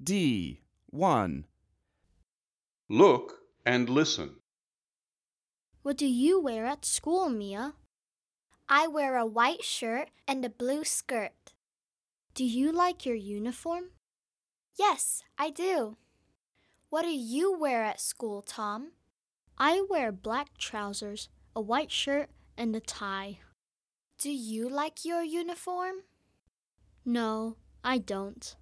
D. 1. Look and listen. What do you wear at school, Mia? I wear a white shirt and a blue skirt. Do you like your uniform? Yes, I do. What do you wear at school, Tom? I wear black trousers, a white shirt, and a tie. Do you like your uniform? No, I don't.